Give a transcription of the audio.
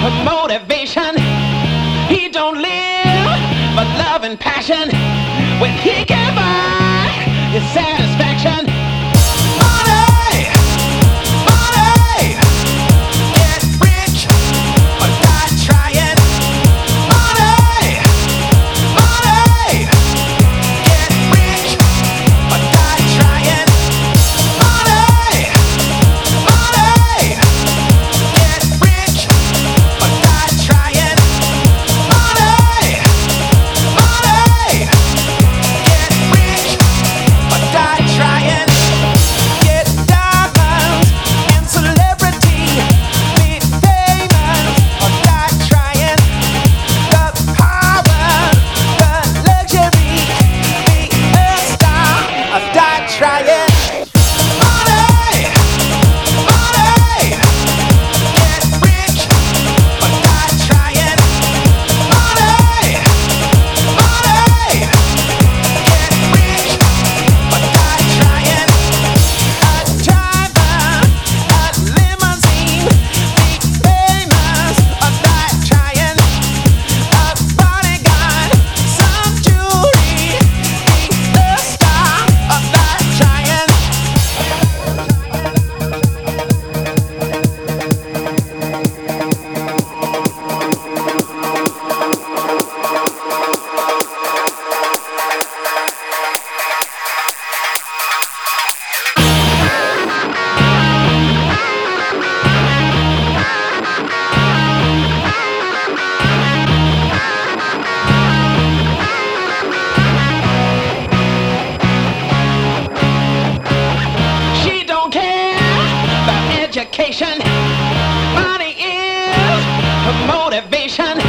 her motivation. He don't live for love and passion. When he can buy his satisfaction. Money, money, get rich or die trying. Money, money, get rich or die trying. Money, money, get rich or die trying. Money, money, get rich or die trying. Get diamonds and celebrity, be famous or die trying. The power, the luxury, be a star or die trying. Money, money, get rich or die trying. Money, money, get rich or die trying. A driver, a limousine, be famous or die trying. A bodyguard, some jewelry, be a star or die trying. She don't care about education. Money is her motivation.